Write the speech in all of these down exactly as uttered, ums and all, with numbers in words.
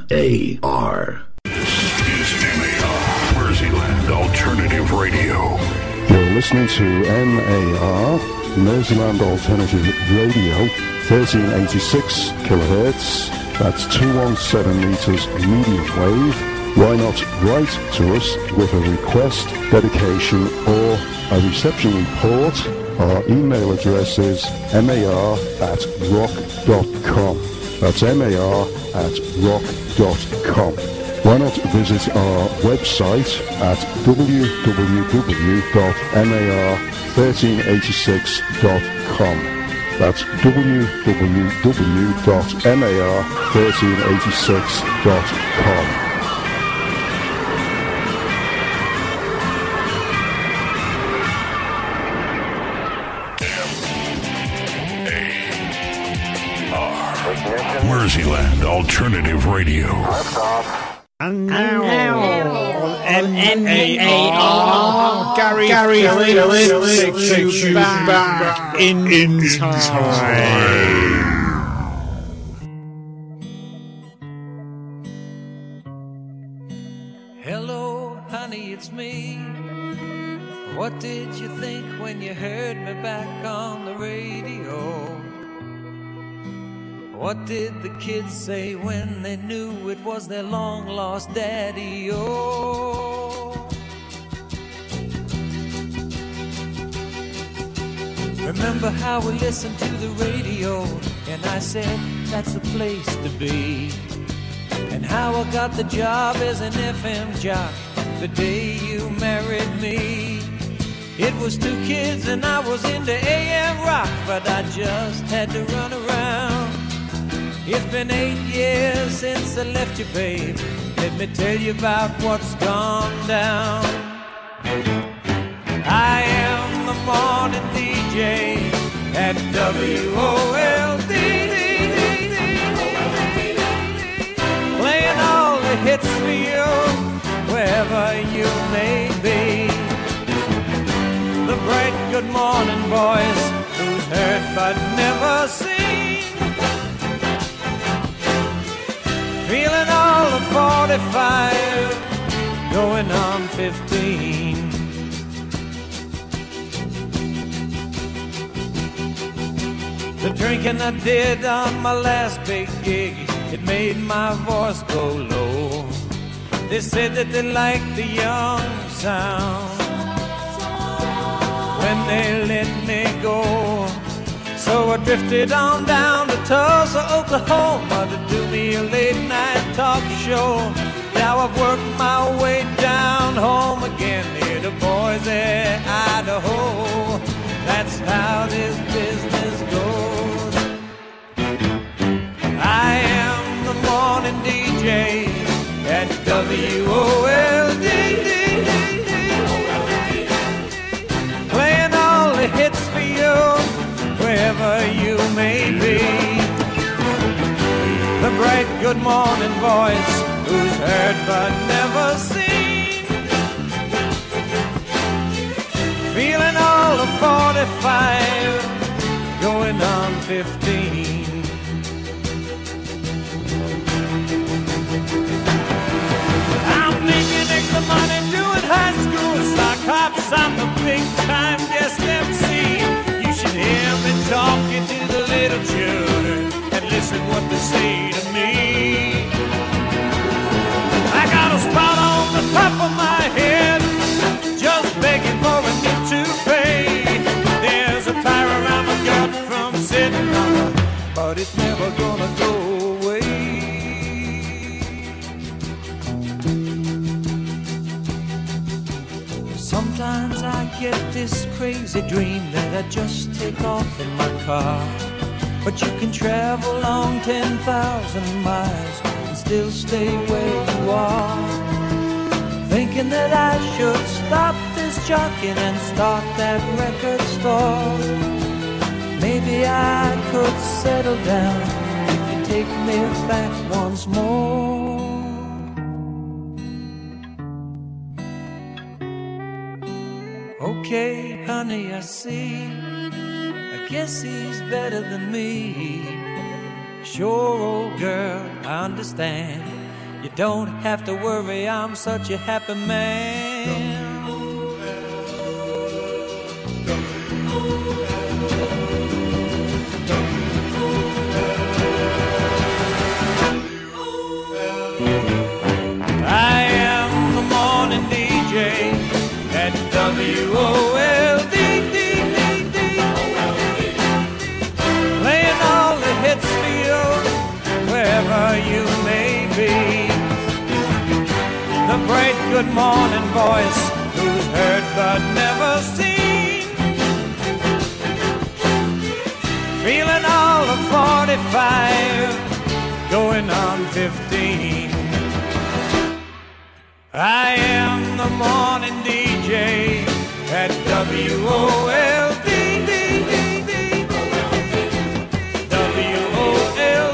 M A R. This is M A R, Merseyland Alternative Radio. You're listening to M A R, Merseyland Alternative Radio, thirteen eighty-six kilohertz. That's two hundred seventeen meters medium wave. Why not write to us with a request, dedication, or a reception report? Our email address is mar at rock dot com. That's mar at rock dot com. Why not visit our website at w w w dot mar thirteen eighty-six dot com. That's w w w dot mar thirteen eighty-six dot com. Merseyland Alternative Radio. And now, on M A R, Gary, Gary, Gary takes you back, back in, in time. Hello, honey, it's me. What did you think when you heard me back on the radio? What did the kids say when they knew it was their long-lost daddy? Oh, remember how we listened to the radio, and I said that's the place to be, and how I got the job as an F M jock the day you married me. It was two kids and I was into A M rock, but I just had to run around. It's been eight years since I left you, babe. Let me tell you about what's gone down. I am the morning D J at W O L D, playing all the hits for you, wherever you may be. The bright good morning voice, who's heard but never seen, feeling all of forty-five, going on fifteen. The drinking I did on my last big gig, it made my voice go low. They said that they liked the young sound when they let me go. So I drifted on down to Tulsa, Oklahoma to do me a late night talk show. Now I've worked my way down home again near to Boise, Idaho. That's how this business goes. I am the morning D J at W O L D, playing all the hits for you, wherever you may be. The bright good morning voice, who's heard but never seen, feeling all of forty-five, going on fifteen. I'm making extra money doing high school sock hops. I'm the big time guest M C. You should hear me talking to the little children and listen what they say to me. I got a spot on the top of my head, just begging for a new toupee. There's a tire around my gut from sitting on it, but it's never gonna go away. Sometimes I get this crazy dream that I just take off in my car, but you can travel on ten thousand miles and still stay where you are. Thinking that I should stop this jockeying and start that record store. Maybe I could settle down if you take me back once more. Okay, honey, I see. I guess he's better than me. Sure, old girl, I understand. You don't have to worry, I'm such a happy man. I am the morning D J at W O L D, playing all the hits for you wherever you may be. The bright good morning voice who's heard but never seen, feeling all the forty-five going on fifteen. I am the morning D J at W O L D, W O L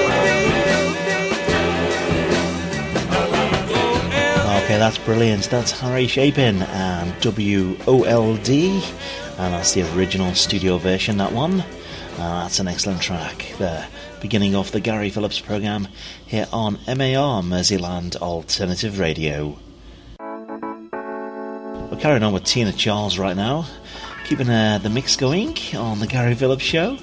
D. Okay, that's brilliant. That's Harry Chapin and W O L D, and that's the original studio version, that one. Uh, that's an excellent track there, beginning off the Gary Phillips programme here on M A R, Merseyland Alternative Radio. We're carrying on with Tina Charles right now, keeping uh, the mix going on the Gary Phillips Show.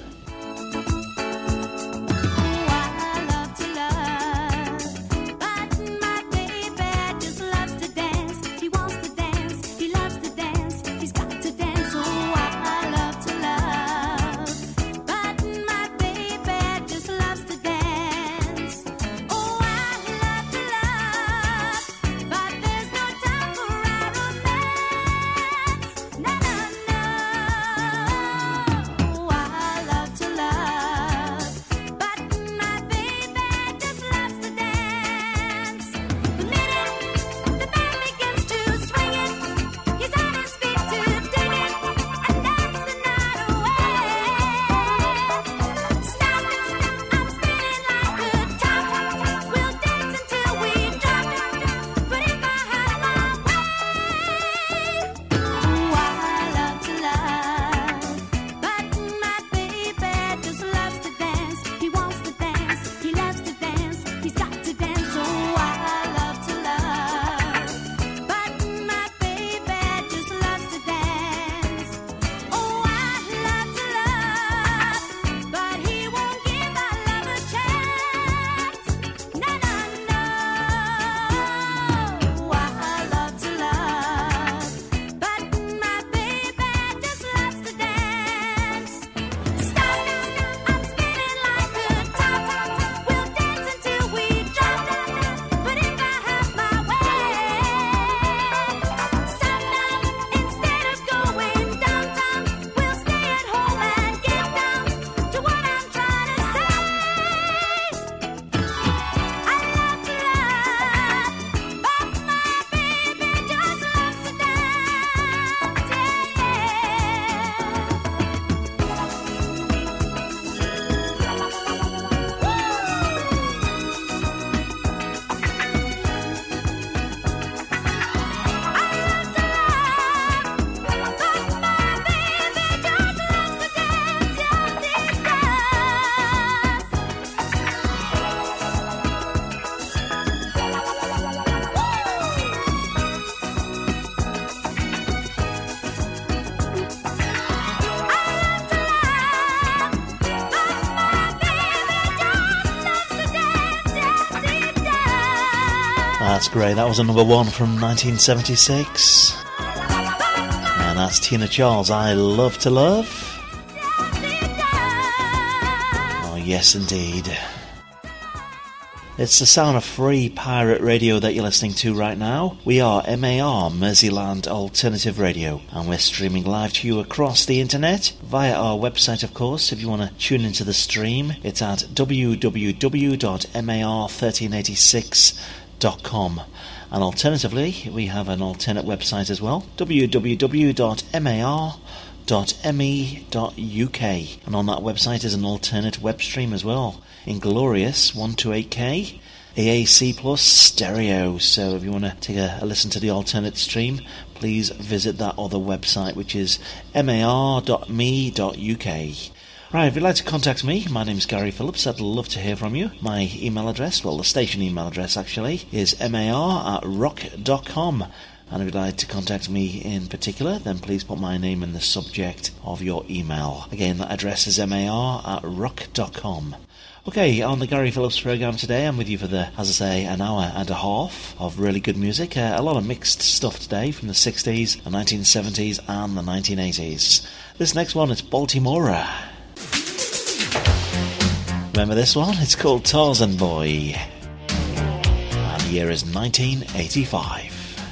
That's great. That was a number one from nineteen seventy-six. And that's Tina Charles, I Love to Love. Oh, yes, indeed. It's the sound of free pirate radio that you're listening to right now. We are M A R, Merseyland Alternative Radio, and we're streaming live to you across the internet via our website, of course. If you want to tune into the stream, it's at w w w dot m a r one three eight six dot com. And alternatively, we have an alternate website as well, w w w dot m a r dot m e dot u k, and on that website is an alternate web stream as well, in glorious one twenty-eight K A A C plus stereo. So if you want to take a, a listen to the alternate stream, please visit that other website, which is m a r dot m e dot u k. Right, if you'd like to contact me, my name's Gary Phillips. I'd love to hear from you. My email address, well, the station email address actually, is mar at rock dot com. And if you'd like to contact me in particular, then please put my name in the subject of your email. Again, that address is mar at rock dot com. Okay, on the Gary Phillips programme today, I'm with you for the, as I say, an hour and a half of really good music. Uh, a lot of mixed stuff today from the sixties, the nineteen seventies and the nineteen eighties. This next one is Baltimora. Remember this one? It's called Tarzan Boy. And the year is nineteen eighty-five.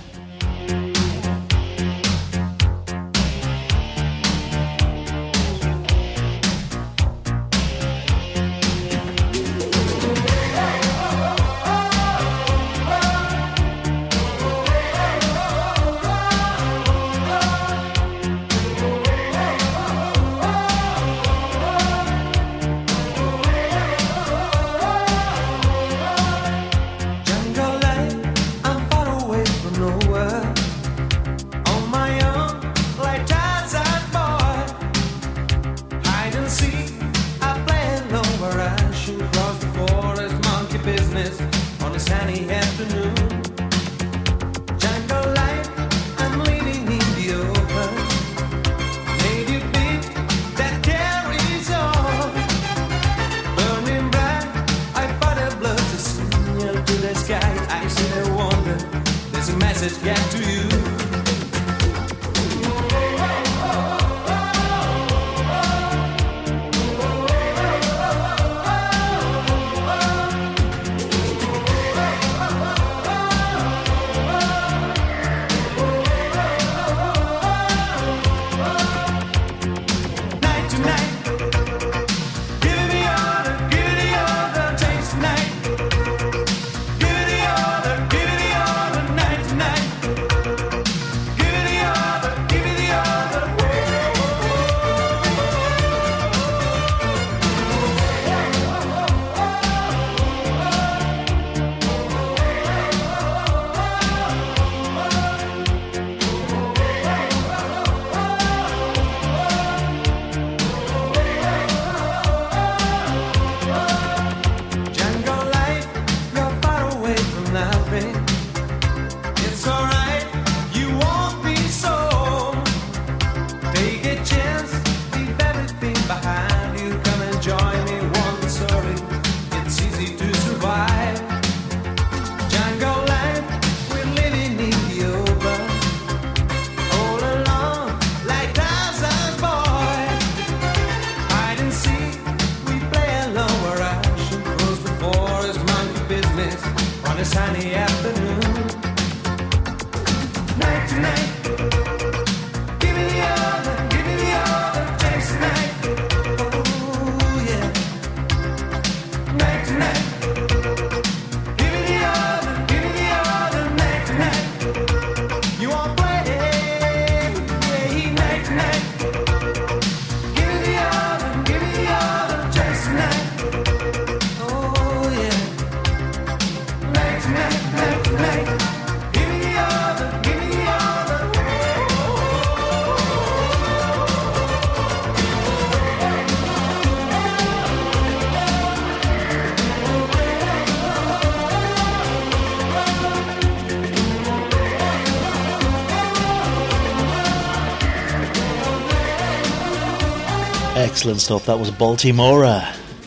Excellent stuff. That was Baltimora.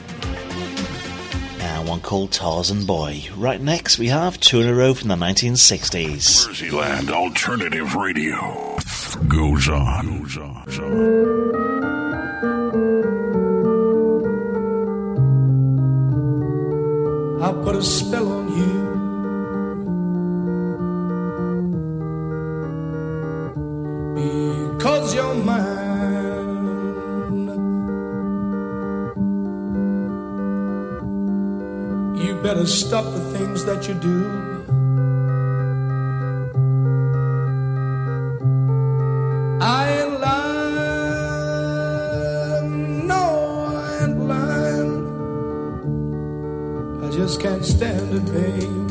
And one called Tarzan Boy. Right next we have two in a row from the nineteen sixties. Merseyland Alternative Radio goes on. Goes on. Goes on. I put a spell on you because you're mine. You better stop the things that you do. I ain't lying, no, I ain't lying. I just can't stand it, babe.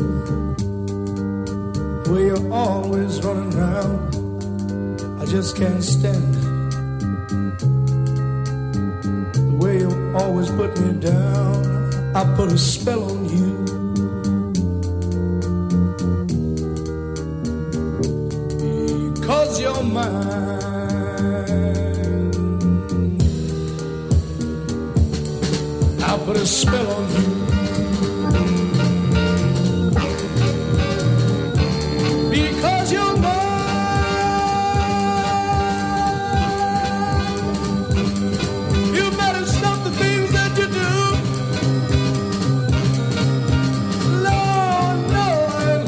The way you're always running around, I just can't stand it. The way always put me down. I put a spell on you. Because you're mine. I put a spell on you. Because you're mine. You better stop the things that you do. Lord, no, I ain't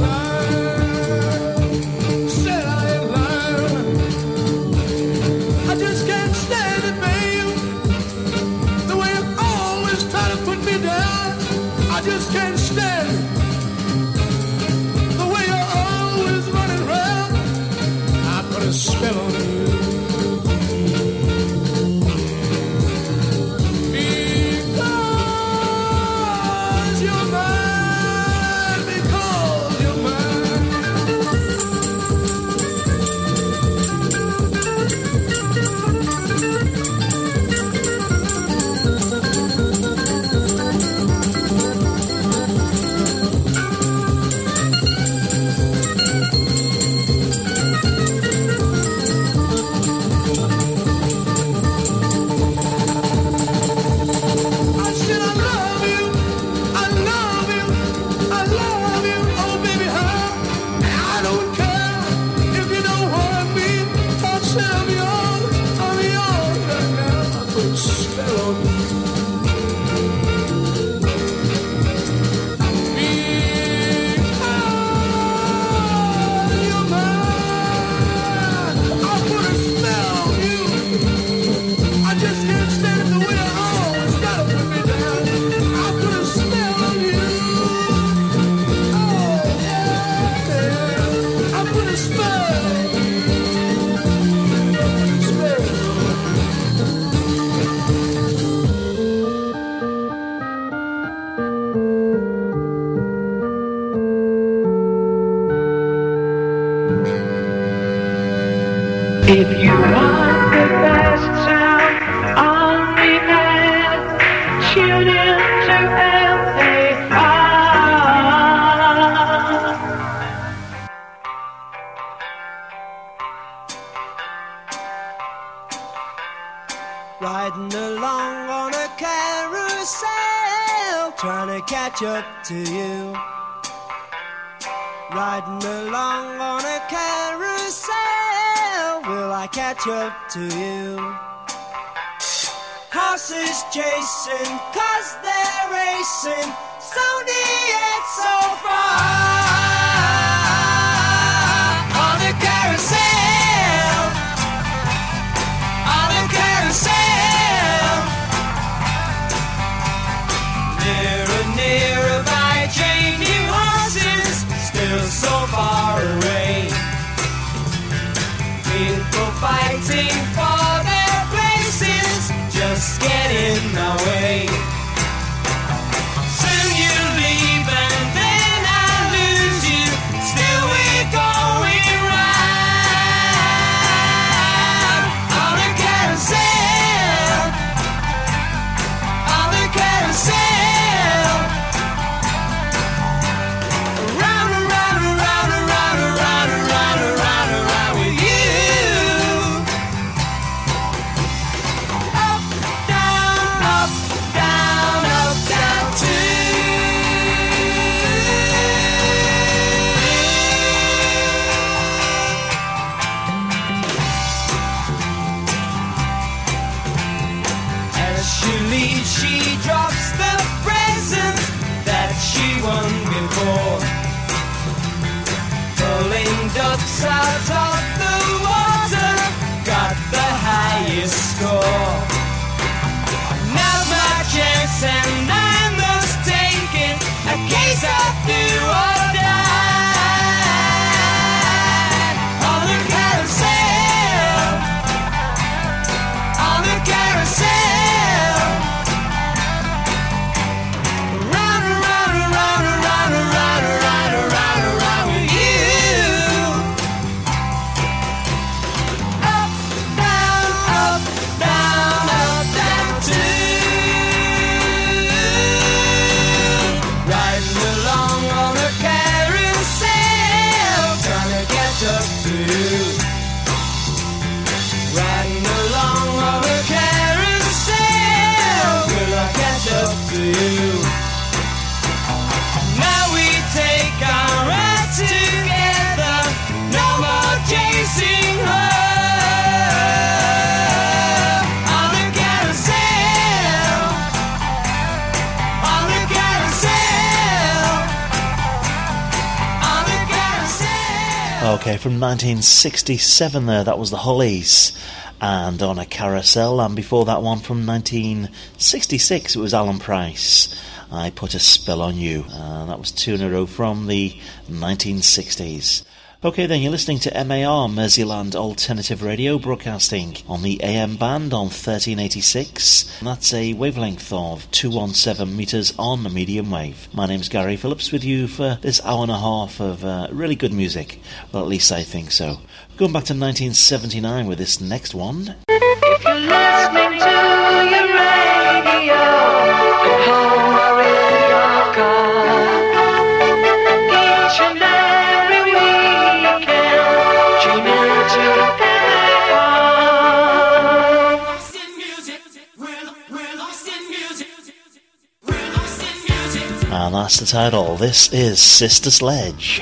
lying. Said I ain't lying. I just can't stand it, babe. The way you always try to put me down. I just can't stand it. The way you're always running around. I put a spell on you. Because you're mine. Because you're mine. I said I love you, I love you, I love you, oh baby, huh? I don't care if you don't want me. I said I'm yours, I'm yours right now. I put a spell on you. Because you're mine. I put a spell on you. I just can't stand it the way I always gotta put me down. I put a spell on you. Oh, yeah, yeah. I put a spell. Spell. If you want the best sound on demand, tune in to M A R. Riding along on a carousel, trying to catch up to you. Riding along on a carousel, will I catch up to you? Horses chasing, cause they're racing, so near, so far. On a carousel, on a carousel, nearer, nearer by changing horses, still so far away. People fighting for their places, just get in the way. Soon you leave and then I lose you, still we're going round. On a carousel, on a carousel, round and round and round and round and round and round and round and round with you. Up, down, up, down, up, down too. As she leaves, she drops the present that she won before. Pulling ducks out of the water, got the highest score. Now's my chance and I must take it, a case of do or die. On the carousel, on the carousel, round and round and round and round and round and round and round and round with you. Up, down, up, down, up, down too. Okay, from nineteen sixty-seven there, that was the Hollies, and On a Carousel, and before that one from nineteen sixty-six, it was Alan Price, I Put a Spell on You, and that was two in a row from the nineteen sixties. Okay then, you're listening to M A R, Merseyland Alternative Radio, broadcasting on the A M band on thirteen eighty-six, and that's a wavelength of two hundred seventeen metres on the medium wave. My name's Gary Phillips, with you for this hour and a half of uh, really good music, well at least I think so. Going back to nineteen seventy-nine with this next one. If you're listening to your radio, at home or in your car, each and every weekend, tune into M A R. Lost in music, we're, we're lost in music, we're lost in music. And that's the title. This is Sister Sledge.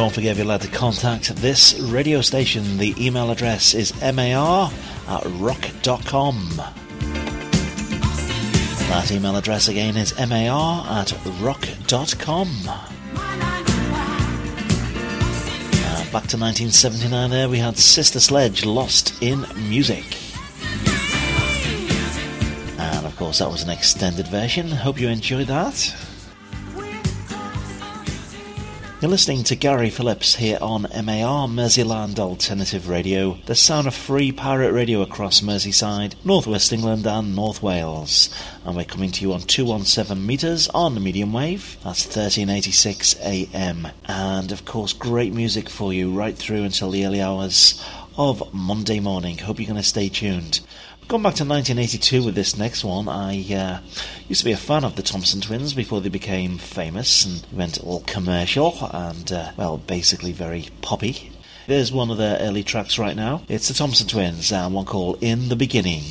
Don't forget, if you'd like to contact this radio station, the email address is mar at rock dot com. That email address again is mar at rock dot com. Uh, back to nineteen seventy-nine there, we had Sister Sledge, Lost in Music. And of course that was an extended version. Hope you enjoyed that. You're listening to Gary Phillips here on M A R, Merseyland Alternative Radio, the sound of free pirate radio across Merseyside, North West England and North Wales. And we're coming to you on two seventeen metres on the medium wave, that's thirteen eighty-six A M. And of course, great music for you right through until the early hours of Monday morning. Hope you're going to stay tuned. Going back to nineteen eighty-two with this next one, I uh, used to be a fan of the Thompson Twins before they became famous and went all commercial and, uh, well, basically very poppy. There's one of their early tracks right now. It's the Thompson Twins and one called In the Beginning.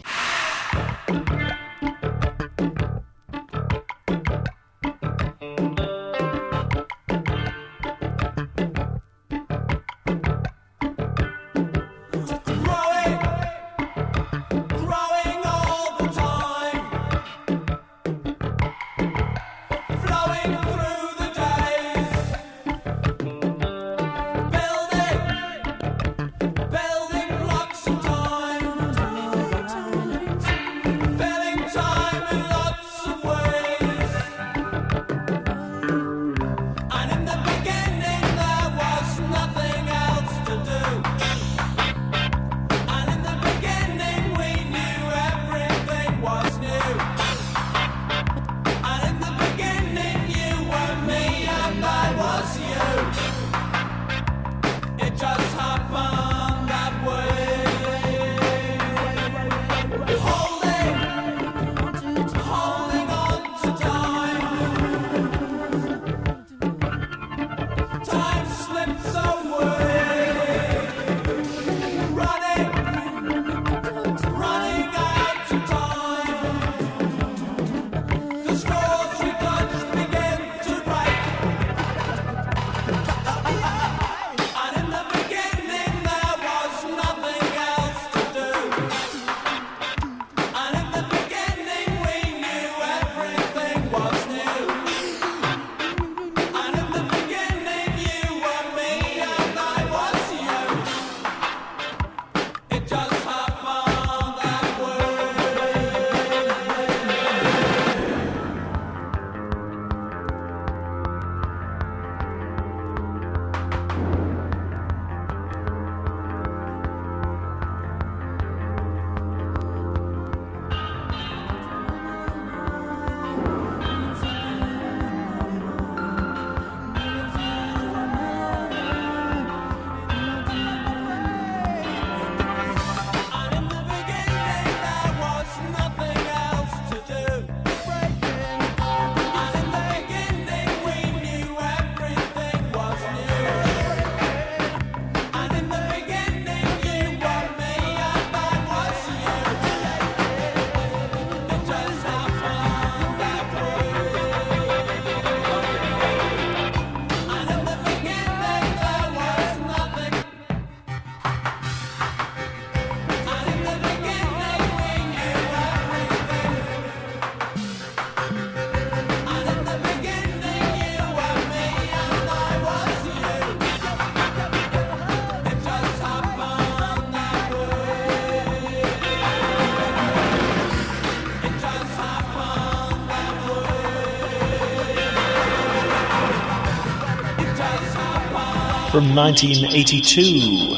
From nineteen eighty-two.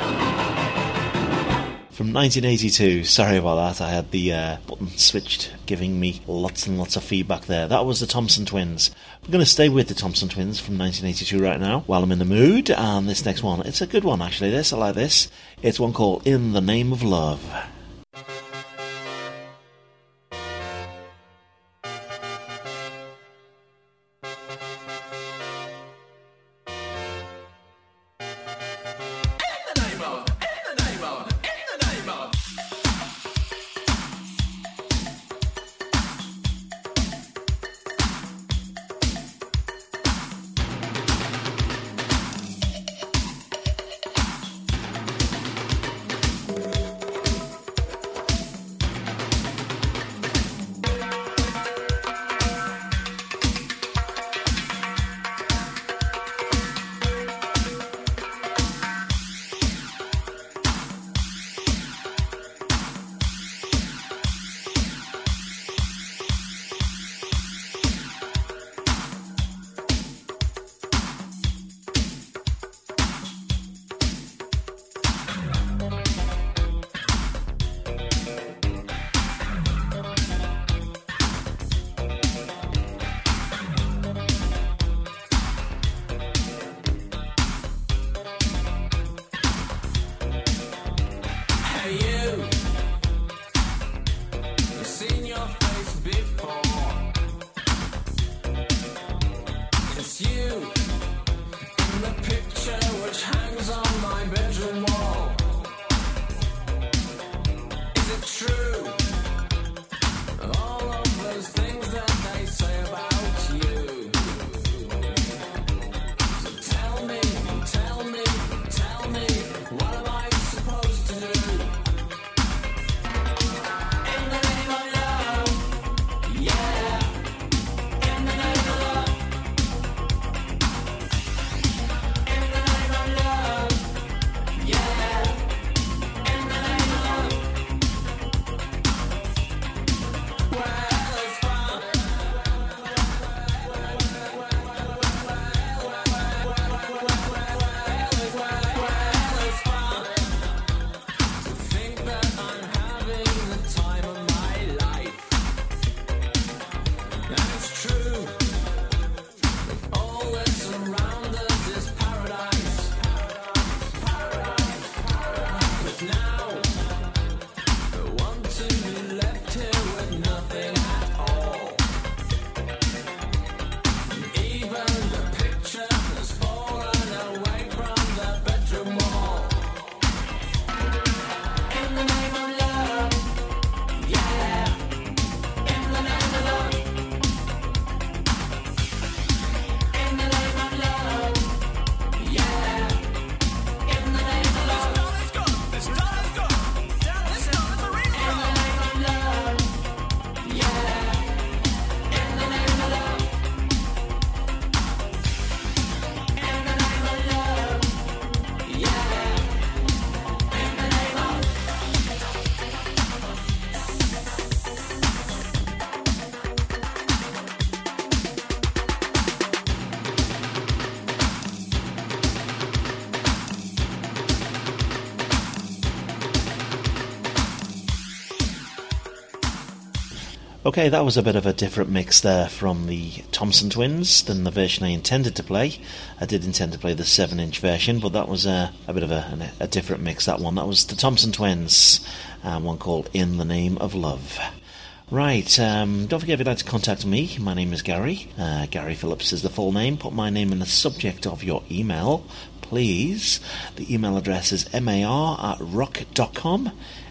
From nineteen eighty-two. Sorry about that. I had the uh, button switched, giving me lots and lots of feedback there. That was the Thompson Twins. We're going to stay with the Thompson Twins from nineteen eighty-two right now, while I'm in the mood. And this next one, it's a good one actually. This, I like this. It's one called In the Name of Love. Okay, that was a bit of a different mix there from the Thompson Twins than the version I intended to play. I did intend to play the seven inch version, but that was a, a bit of a, a different mix, that one. That was the Thompson Twins, uh, one called In the Name of Love. Right, um, don't forget if you'd like to contact me, my name is Gary. Uh, Gary Phillips is the full name. Put my name in the subject of your email, please. The email address is mar at rock dot com,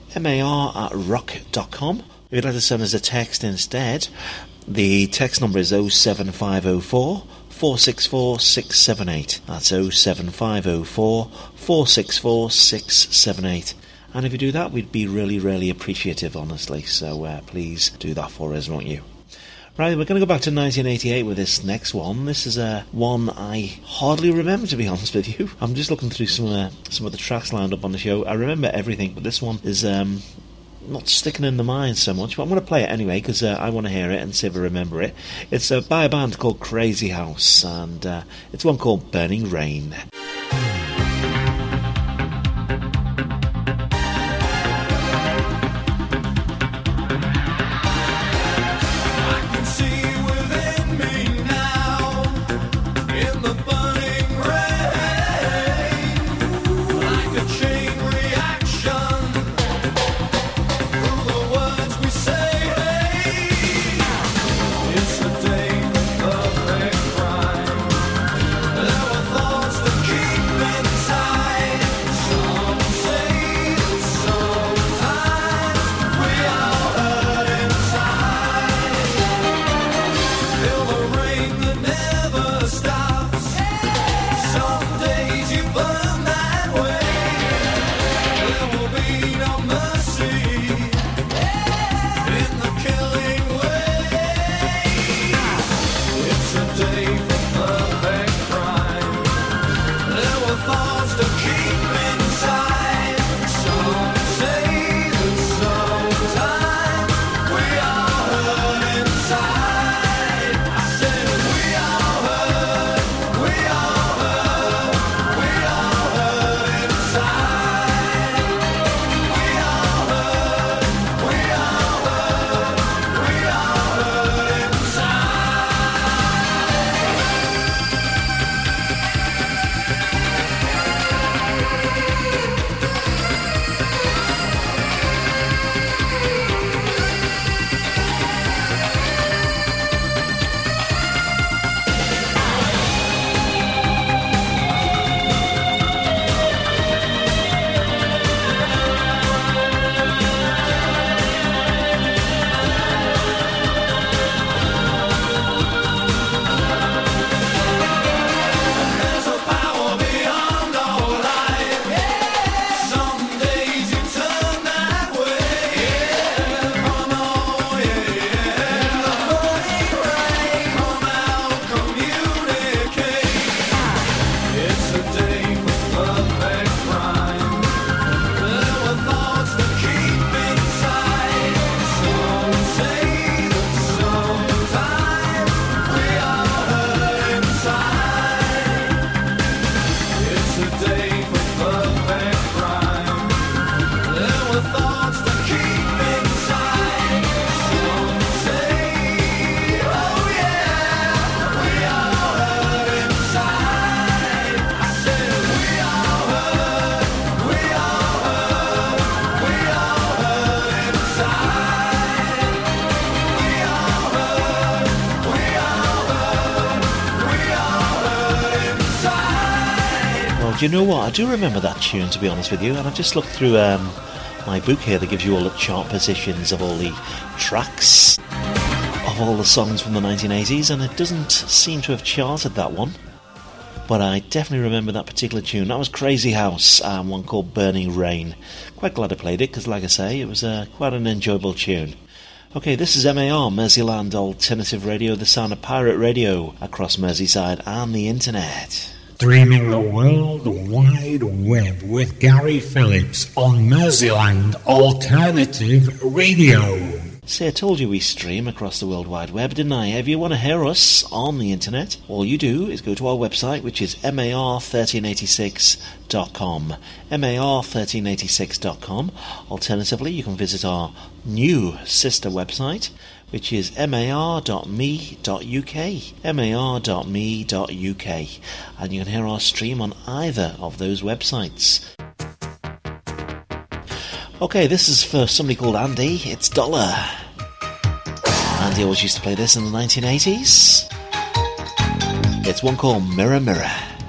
mar at rock dot com. If you'd like to send us a text instead, the text number is oh seven five oh four, four six four, six seven eight. That's oh seven five oh four, four six four, six seven eight. And if you do that, we'd be really, really appreciative, honestly. So uh, please do that for us, won't you? Right, we're going to go back to nineteen eighty-eight with this next one. This is uh, one I hardly remember, to be honest with you. I'm just looking through some, uh, some of the tracks lined up on the show. I remember everything, but this one is... Um, not sticking in the mind so much, but I'm going to play it anyway because uh, I want to hear it and see if I remember it. It's uh, by a band called Crazy House, and uh, it's one called Burning Rain. It's the day of perfect crime. There were thoughts that keep Do you know what? I do remember that tune, to be honest with you, and I've just looked through um, my book here that gives you all the chart positions of all the tracks of all the songs from the nineteen eighties, and it doesn't seem to have charted that one. But I definitely remember that particular tune. That was Crazy House, and one called Burning Rain. Quite glad I played it, because like I say, it was uh, quite an enjoyable tune. Okay, this is M A R, Merseyland Alternative Radio, the sound of pirate radio across Merseyside and the internet. Streaming the World Wide Web with Gary Phillips on Merseyland Alternative Radio. See, I told you we stream across the World Wide Web, didn't I? If you want to hear us on the internet, all you do is go to our website, which is M A R thirteen eighty-six dot com. M A R thirteen eighty-six dot com. Alternatively, you can visit our new sister website, which is M A R dot me dot U K. M A R dot me dot U K. And you can hear our stream on either of those websites. Okay, this is for somebody called Andy. It's Dollar. Andy always used to play this in the nineteen eighties. It's one called Mirror Mirror.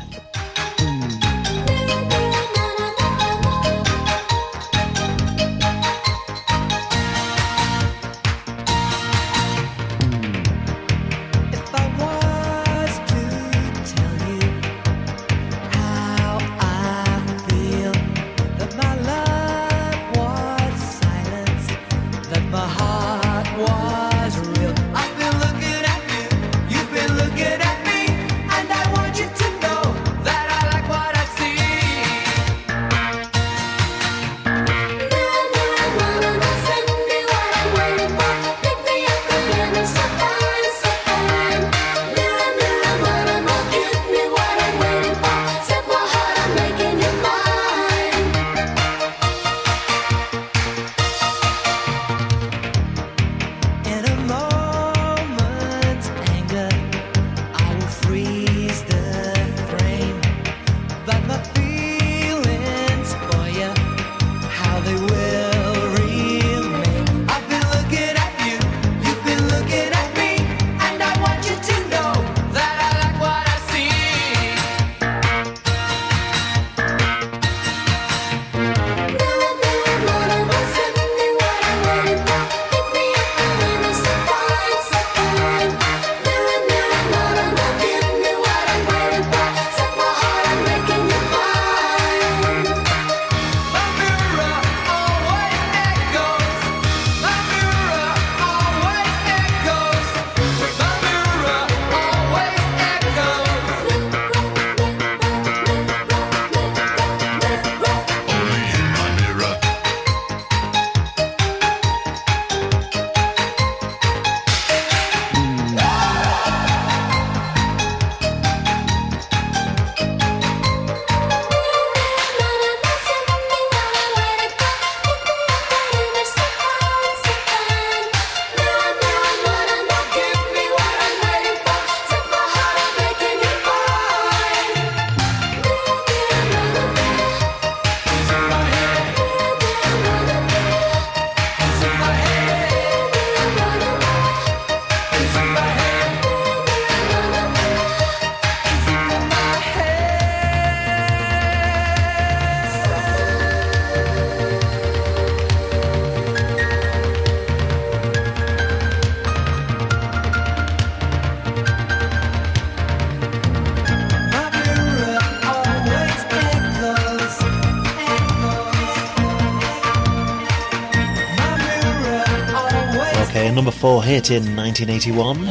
Number four hit in nineteen eighty-one.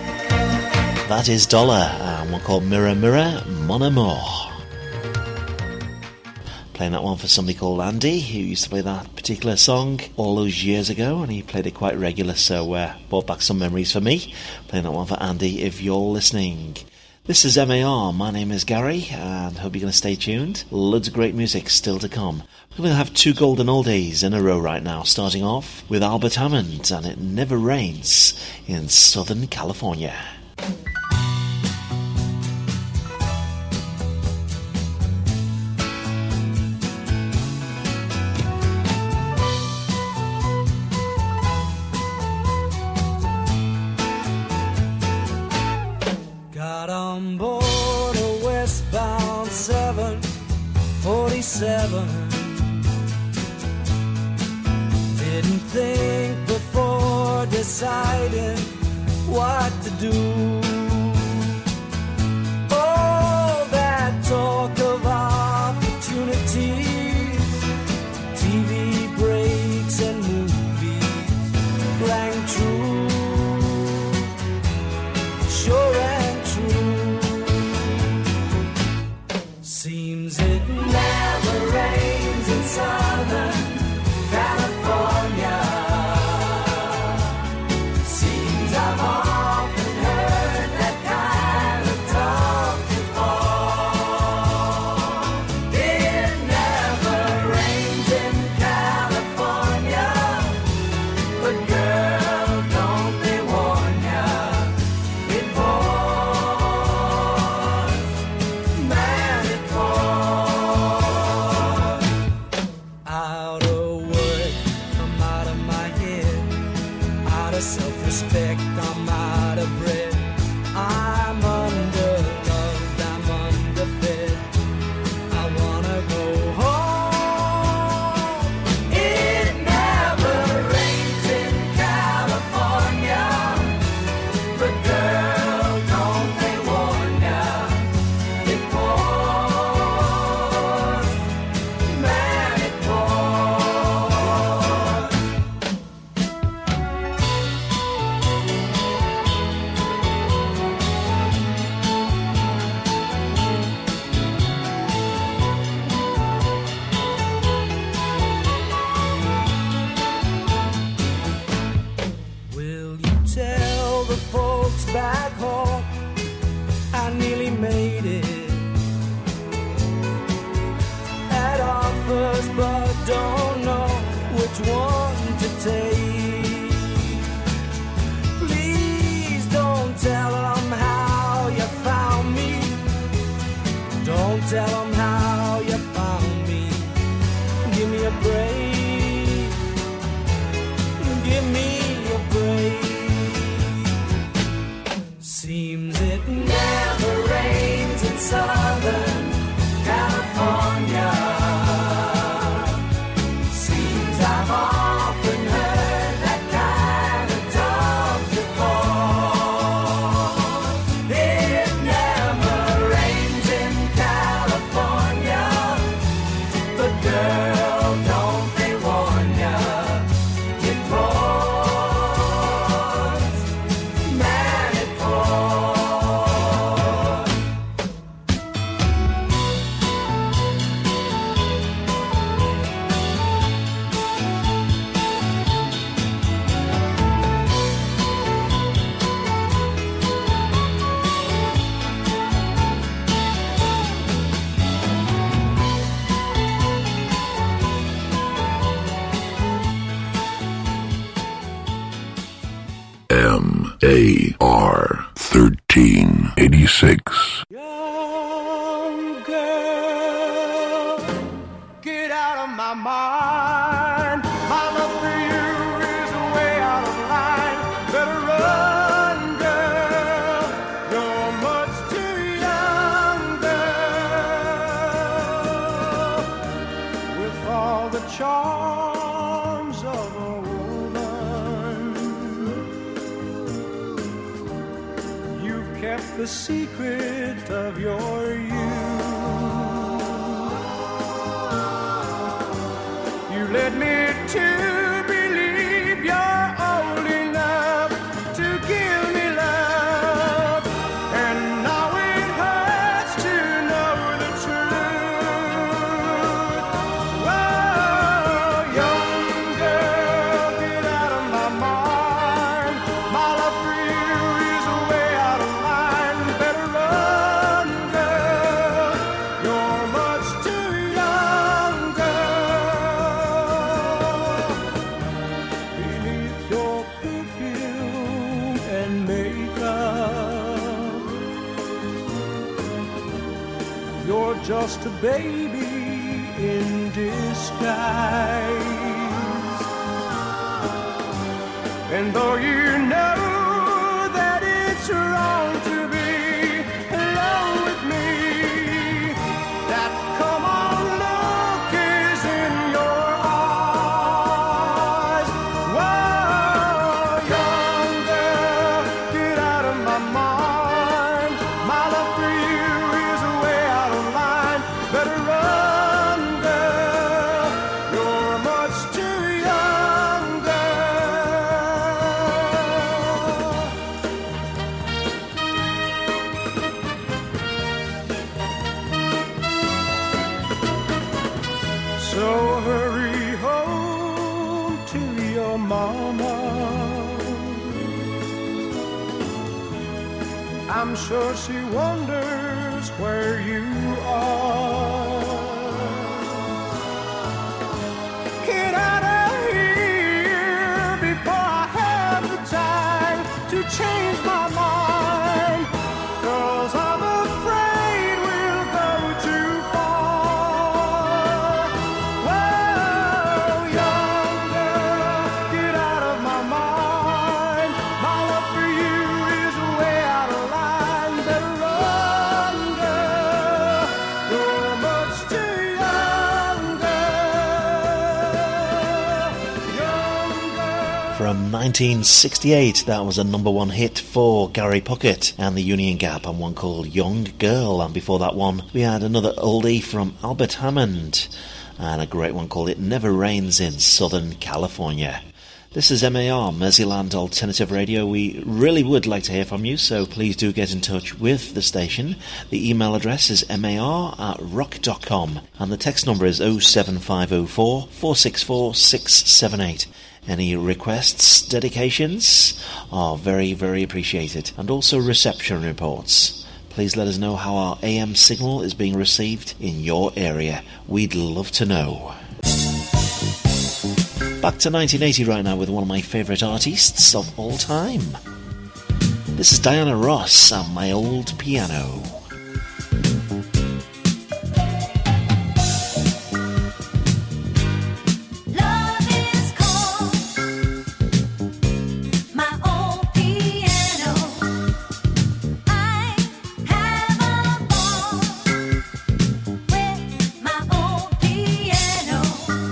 That is Dollar, and one called Mirror Mirror, Mon Amour. Playing that one for somebody called Andy, who used to play that particular song all those years ago, and he played it quite regular, so uh, brought back some memories for me. Playing that one for Andy, if you're listening. This is M A R, my name is Gary, and hope you're going to stay tuned. Loads of great music still to come. We're going to have two golden oldies in a row right now, starting off with Albert Hammond, and It Never Rains in Southern California. Got on board a westbound seven seven. Didn't think before deciding what to do. All that talk of opportunities, T V breaks and movies rang true, sure and true. Seems it never rains in Southern California. Seems I've often heard that kind of talk before. It never rains in California, but girl, don't they warn ya, it pours, man, it pours. Out of work, I'm out of my head. Out of self-respect, I'm out of breath. I'm underloved, I'm underfed. I wanna go home. It never rains in California, but girl, don't they warn ya, it pours, man, it pours. Will you tell the folks back home I nearly made it? Had offers but don't know which one to take. Please don't tell them how you found me. Don't tell them how you found me. Give me a break. Give me a break. Seems it never rains in Southern California. Seems I've often heard that kind of talk before. It never rains in California, but girl, don't they warn ya, it pours, man, it pours. M A R thirteen eighty-six. Young girl, get out of my mind. My love for you is way out of line. Better run, girl. You're much too young, girl. With all the charms of a woman, you've kept the secret of your youth. You led me to believe you're old enough to give me love, and now it hurts to know the truth. Oh, young girl, get out of my mind. My love for you is way out of line. Better run, girl. You're much too young, girl. Beneath your perfume and makeup, you're just a baby in disguise. And though you know that it's wrong to be alone with me, that come on love your mama. I'm sure she wonders where you are. Get out of here before I have the time to change my mind, 'cause I'm afraid we'll go too far. Well, young girl, get out of my mind. My love for you is way out of line. Better run, girl. You're much too young, girl. Young girl. From nineteen sixty-eight, that was a number one hit for Gary Puckett and the Union Gap, and one called Young Girl. And before that one, we had another oldie from Albert Hammond, and a great one called It Never Rains in Southern California. This is M A R, Merseyland Alternative Radio. We really would like to hear from you, so please do get in touch with the station. The email address is mar at rock dot com, and the text number is oh seven five oh four, four six four, six seven eight. Any requests, dedications are very, very appreciated, and also reception reports. Please let us know how our A M signal is being received in your area. We'd love to know. Back to nineteen eighty right now with one of my favourite artists of all time. This is Diana Ross and My Old Piano. Love is cold, my old piano. I have a ball with my old piano.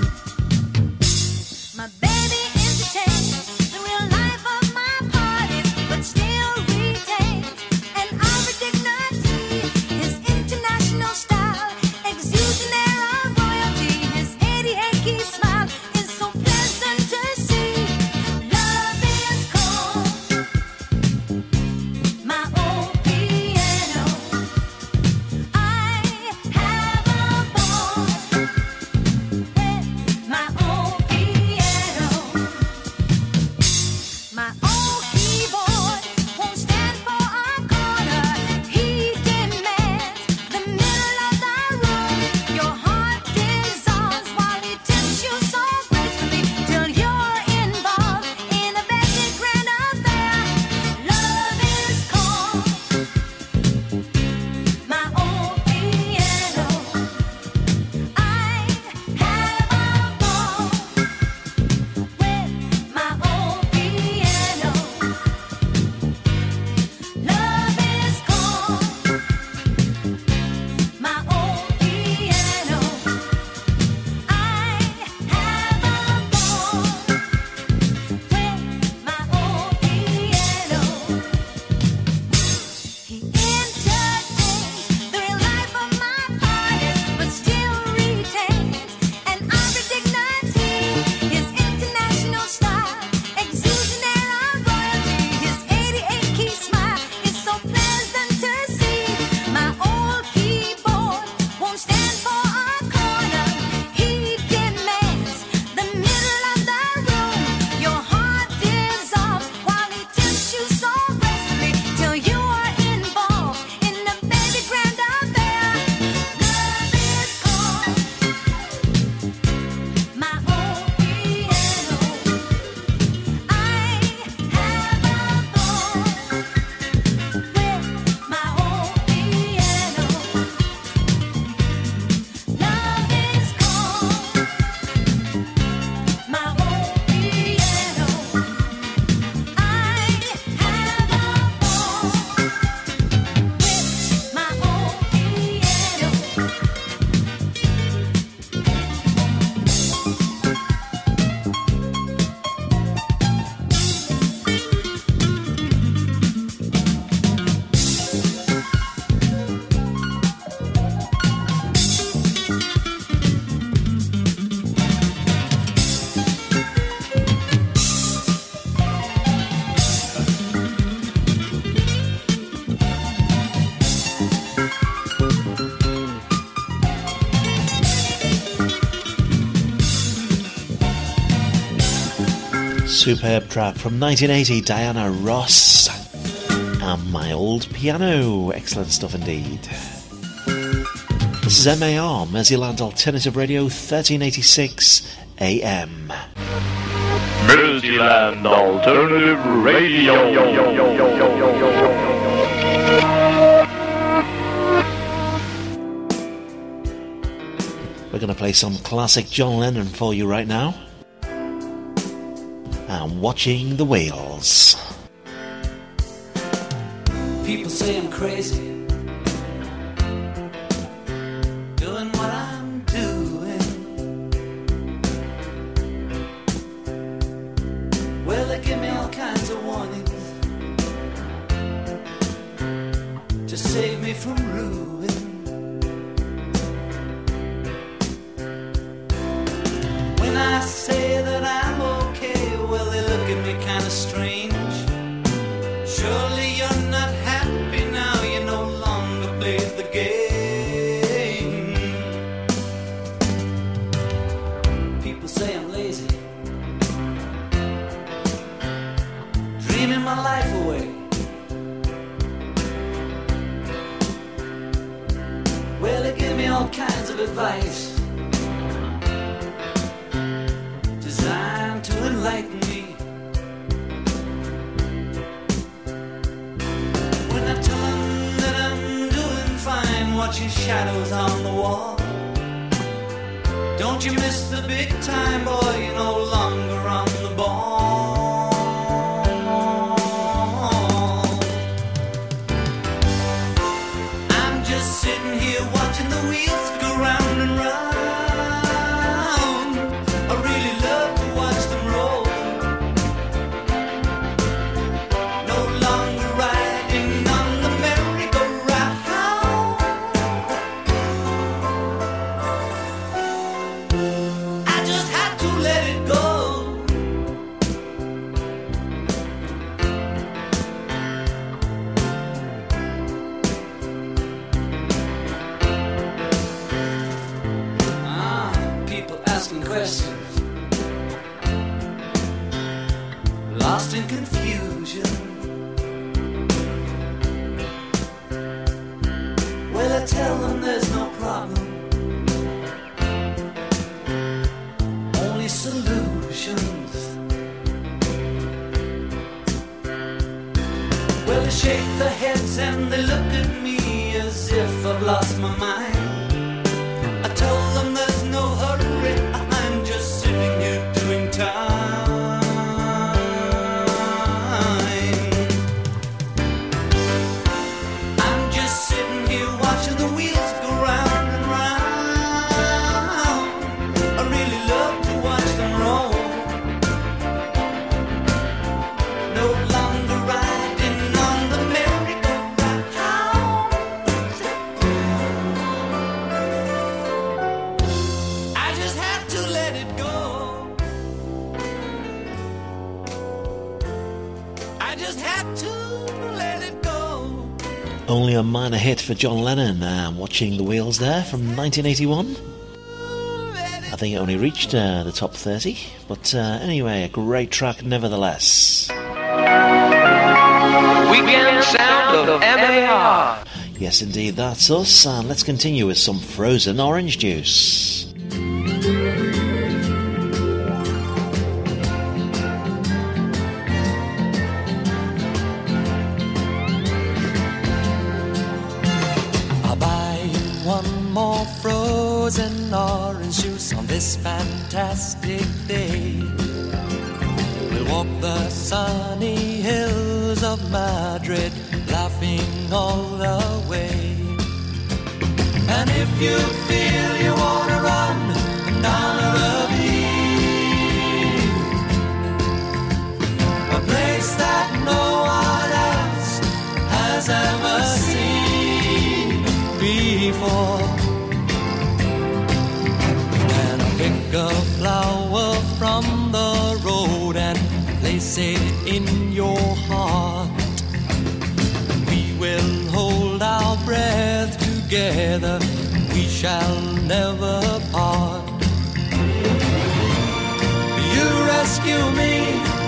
My baby entertains the real life of my parties, but still retains an Irish dignity. His international style exudes an air of royalty. His eighty-eight-key smile is so pleasant to see. Love is cold, my old piano. I have a ball with my old piano. Superb track from nineteen eighty, Diana Ross and My Old Piano. Excellent stuff indeed. This is M A R, Merseyland Alternative Radio, thirteen eighty-six A M. Merseyland Alternative Radio. We're going to play some classic John Lennon for you right now. And Watching the Whales. People say I'm crazy, doing what I'm doing. Well, they give me all kinds of warnings to save me from ruin. When I say that I'm okay, well, they look at me kind of strange. Surely you're not happy now, you no longer play the game. People say I'm lazy, dreaming my life away. Well, they give me all kinds of advice designed to enlighten me. When I tell them that I'm doing fine, watching shadows on the wall. Don't you miss the big time, boy, you're no longer on the ball. I'm just sitting here watching the wheels go round and round. I really love to watch them roll. No longer riding on the merry-go-round. I just had to let it go. Ah, people asking questions, lost in confusion. Well, I tell them there's no problem, only solutions. Well, they shake their heads and they look at me as if I've lost my mind. I tell them there's no hurry, I'm just sitting here doing time. I'm just sitting here watching the wheels go round and round. I really love to watch them roll. No longer riding on the merry-go-round. I just had to let it go. I just had to let it go. Only a minor hit for John Lennon, uh, Watching the Wheels there from nineteen eighty-one. I think it only reached uh, the top thirty, but uh, anyway, a great track nevertheless. Weekend sound of M A R. Yes, indeed, that's us, and let's continue with some frozen orange juice. I'll buy you one more frozen orange juice on this fantastic day. We'll walk the sunny hills of Madrid, laughing all the way. And if you feel you wanna run down a ravine, a place that no one else has ever seen before, and I'll pick a flower from the road and place it in your heart. We will hold our breath together, we shall never part. You rescue me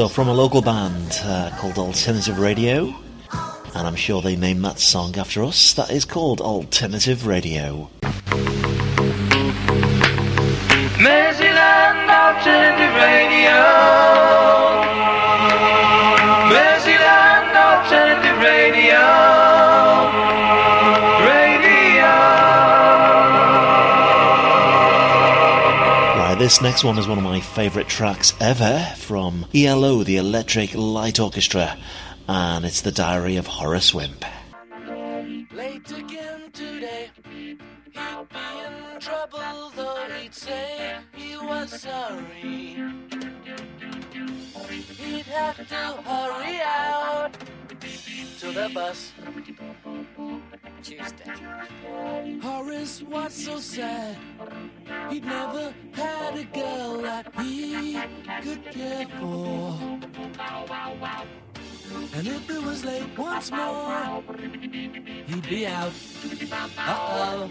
So from a local band uh, called Alternative Radio, and I'm sure they named that song after us, that is called Alternative Radio. Mercyland Alternative Radio. Mercyland Alternative Radio. Radio. Right, this next one is one of my favourite tracks ever from E L O, the Electric Light Orchestra, and it's The Diary of Horace Wimp. Late again today. He'd be in trouble, though he'd say he was sorry. He'd have to hurry out to the bus. Tuesday. Horace was so sad. He'd never had a girl that he could care for. And if it was late once more, he'd be out. Uh-oh.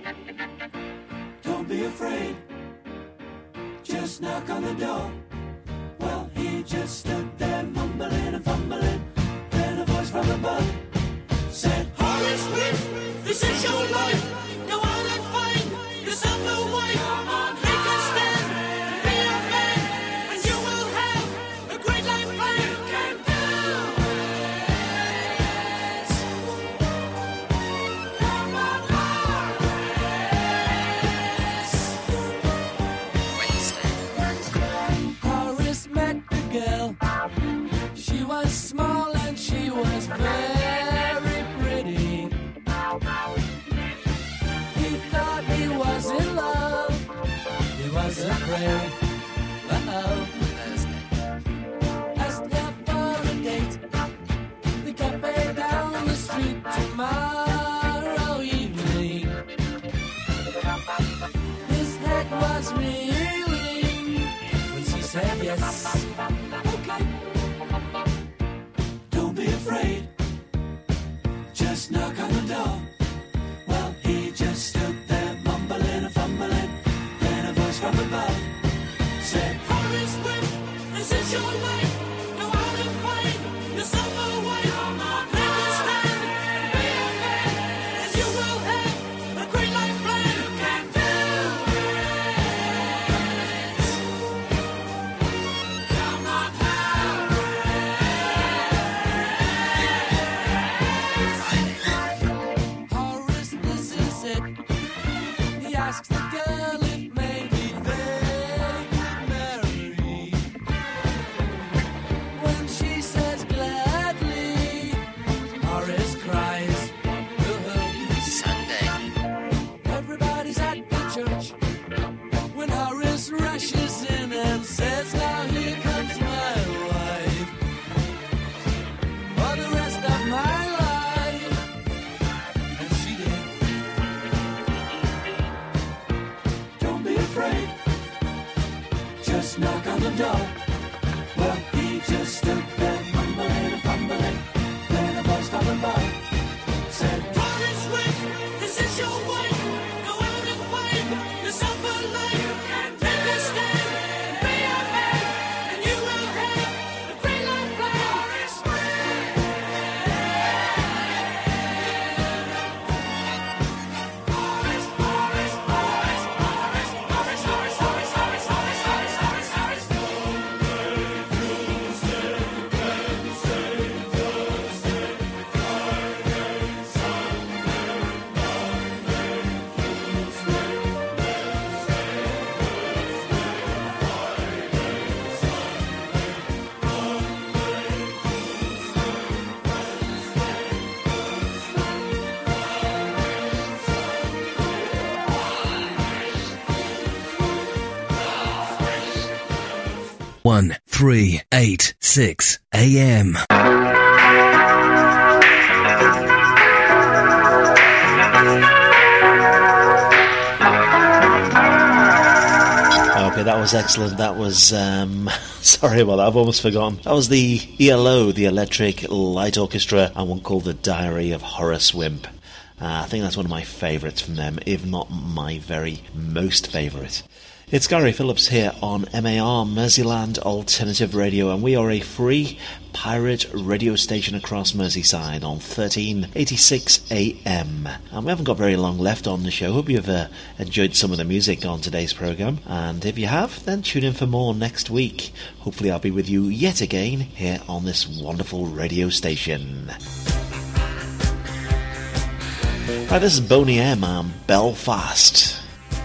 Don't be afraid. Just knock on the door. Well, he just stood there mumbling and fumbling. Then a voice from above said, Horace Wimp, this is your life. Go out and find yourself a wife. Make a stand, be a man, and you will have a great life plan. You can do it. Come on, Horace met a girl. She was small and she was very pretty. He thought he was in love. He was afraid. Uh-oh. Asked her for a date. The cafe down the street tomorrow evening. His head was reeling when she said yes. Okay. Don't be afraid. Just knock on the door. Well, he just stood there mumbling and fumbling. Then a voice from above said, Horace Wimp, this is your life. Go out and find yourself a wife. Make a stand, be a man, and you will have a great life plan. You can do it. Come on, Horace, this is it. He asks the girl if maybe they could marry. When she says gladly, Horace cries. Sunday. Everybody's at the church when Horace rushes in and says, now here comes my wife for the rest of my life. And she did. Don't be afraid. Just knock on the door. Well, he just stood there mumbling and fumbling. Then a voice from above said, Horace Wimp, this is your wife. Go out and find yourself a life. Make a stand, be a man, and you will have a great life plan. Horace Horace, Horace, Horace, Horace, Horace, Horace, Horace, Horace, Horace, Horace, Horace, Horace. one three eight six A M. Okay, that was excellent. That was, um, sorry about that, I've almost forgotten. That was the E L O, the Electric Light Orchestra, and one called The Diary of Horace Wimp. Uh, I think that's one of my favourites from them, if not my very most favourite. It's Gary Phillips here on M A R Merseyland Alternative Radio, and we are a free pirate radio station across Merseyside on thirteen eighty-six A M. And we haven't got very long left on the show. Hope you've uh, enjoyed some of the music on today's programme, and if you have, then tune in for more next week. Hopefully I'll be with you yet again here on this wonderful radio station. Right, this is Boney M and Belfast.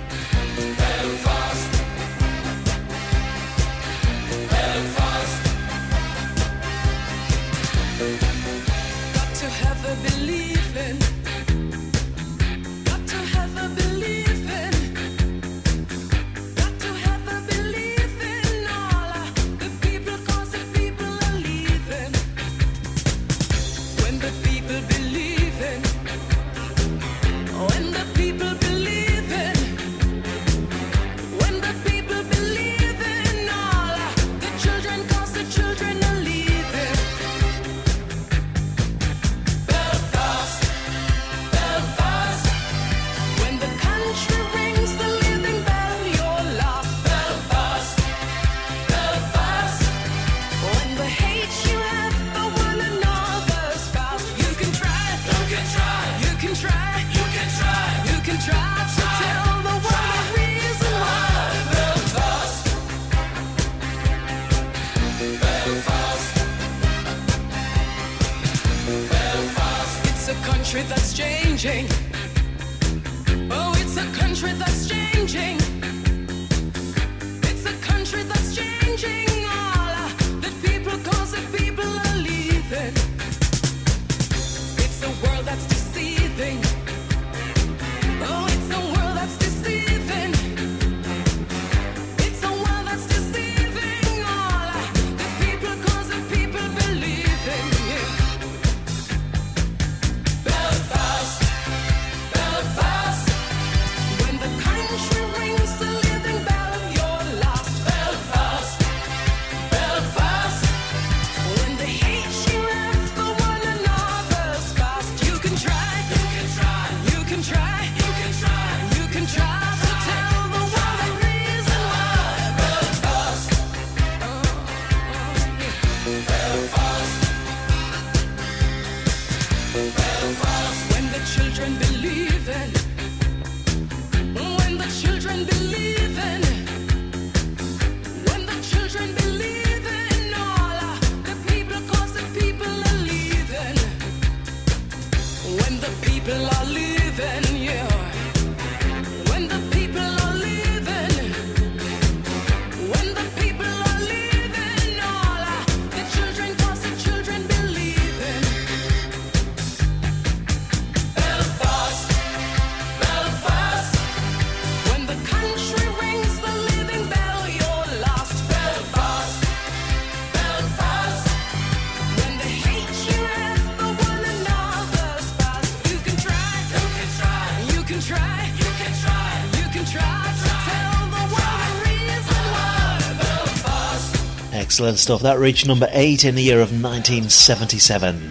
Excellent stuff. That reached number eight in the year of nineteen seventy-seven.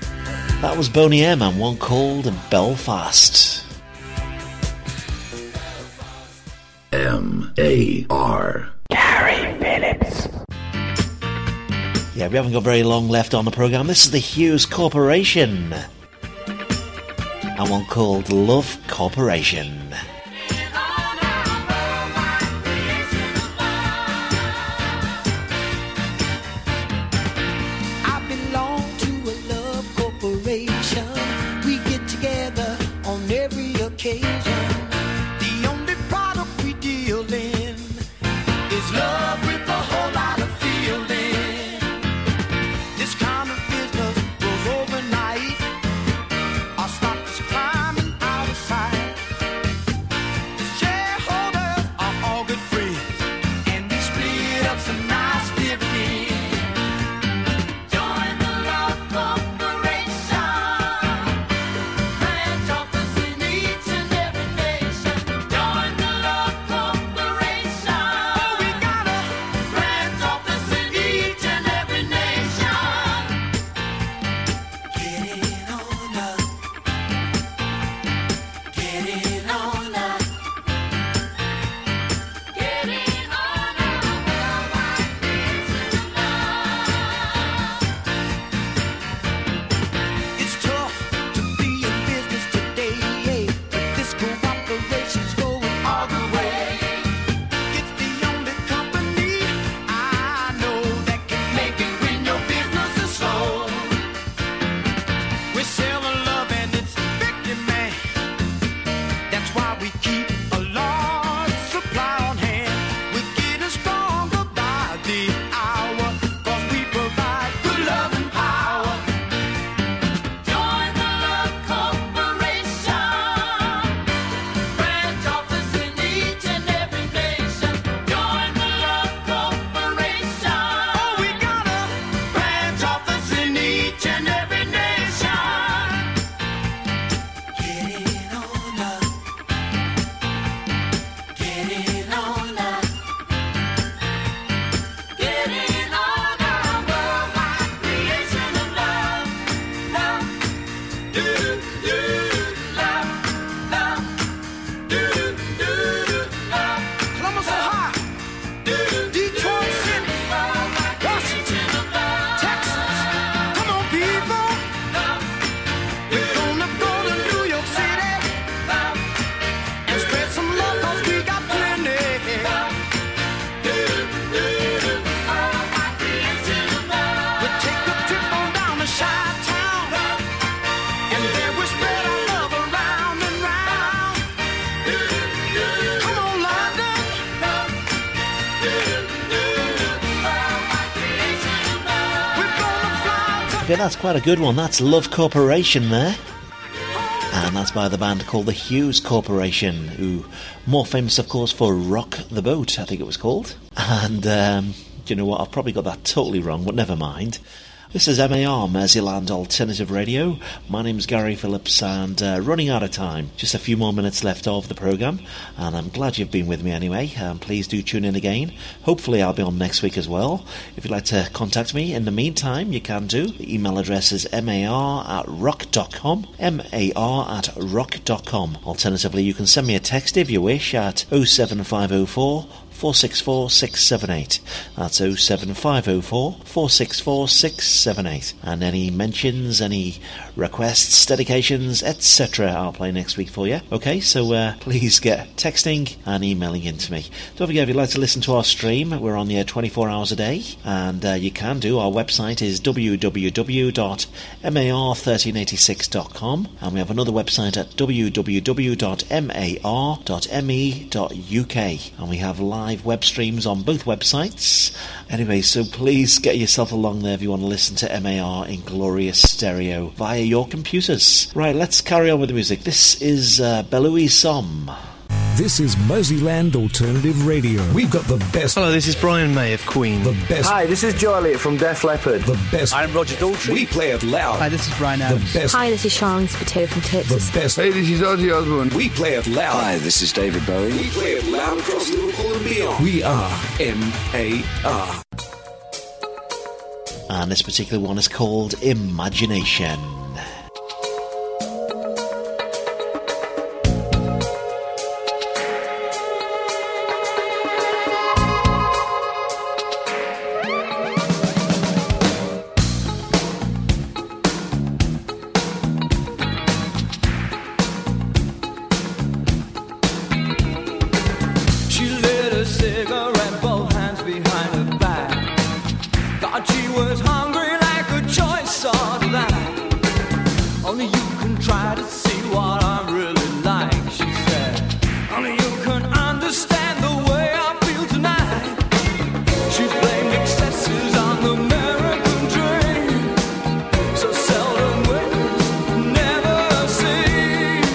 That was Boney M and one called Belfast. M A R Gary Phillips. Yeah, we haven't got very long left on the programme. This is the Hughes Corporation and one called Love Corporation. Overnight, our stocks climbing out of sight. Okay, that's quite a good one. That's Love Corporation there. And that's by the band called the Hughes Corporation, who more famous, of course, for Rock the Boat, I think it was called. And, um, do you know what, I've probably got that totally wrong, but never mind. This is M A R, Merseyland Alternative Radio. My name's Gary Phillips, and uh, running out of time. Just a few more minutes left of the programme, and I'm glad you've been with me anyway. Um, please do tune in again. Hopefully I'll be on next week as well. If you'd like to contact me in the meantime, you can do. The email address is mar at rock dot com, mar at rock dot com. Alternatively, you can send me a text if you wish at oh seven five oh four, four six four, six seven eight. That's oh seven five oh four, four six four, six seven eight. And any mentions, any requests, dedications, et cetera, I'll play next week for you. Okay, so uh, please get texting and emailing in to me. Don't forget, if you'd like to listen to our stream, we're on the air twenty-four hours a day, and uh, you can do. Our website is w w w dot mar one three eight six dot com, and we have another website at w w w dot mar dot me dot u k, and we have live web streams on both websites. Anyway, so please get yourself along there if you want to listen to M A R in glorious stereo via your computers. Right, let's carry on with the music. This is uh, Belouis Somme. This is Merseyland Alternative Radio. We've got the best. Hello, this is Brian May of Queen. The best. Hi, this is Joe Elliott from Def Leppard. The best. I'm Roger Daltrey. We play it loud. Hi, this is Brian Adams. The best. Hi, this is Sharon Spiteri from Texas. The best. Hey, this is Ozzy Osbourne. We play it loud. Hi, this is David Bowie. We play it loud across Liverpool and beyond. We are M A R. And this particular one is called Imagination. She lit a cigarette, both hands behind her back. Thought she was hungry like a choice sort of that. Only you can try to see what I'm really like, she said. Only you can understand the way I feel tonight. She blamed excesses on the American dream. So seldom witnessed, never seen.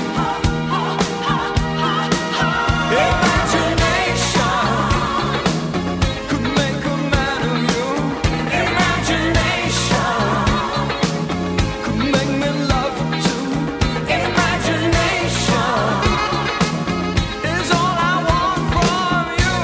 Imagination could make a man of you. Imagination could make me love you too. Imagination is all I want from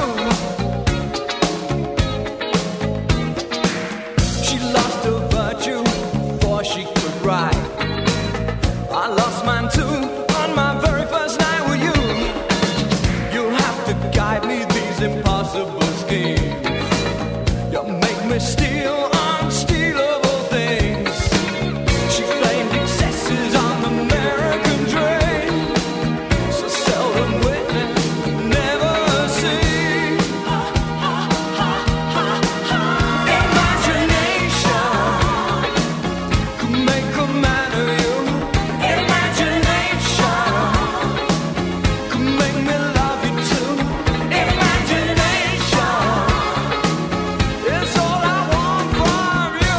you. She lost her virtue before she could write. I lost mine too on my very first night with you. You'll have to guide me these impossible schemes. You make me steal unstealable things. She blamed excesses on the American dream. So seldom witnessed, never seen. Imagination could make a man of you. Imagination could make me love you too. Imagination is all I want from you.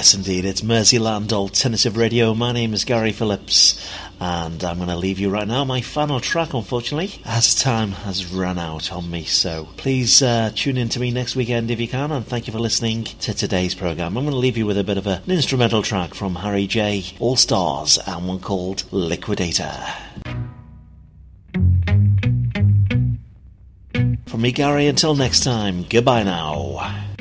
Yes, indeed, it's Merseyland Alternative Radio. My name is Gary Phillips, and I'm going to leave you right now. My final track, unfortunately, as time has run out on me, so please uh, tune in to me next weekend if you can, and thank you for listening to today's programme. I'm going to leave you with a bit of a, an instrumental track from Harry J, All Stars, and one called Liquidator. From me, Gary, until next time, goodbye now.